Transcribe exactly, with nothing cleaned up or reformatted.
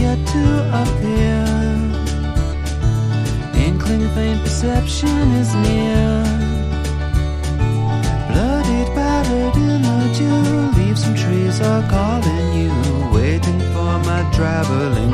yet to appear. Inkling faint perception is near. Bloodied, battered in the dew, leaves and trees are calling you, waiting for my traveling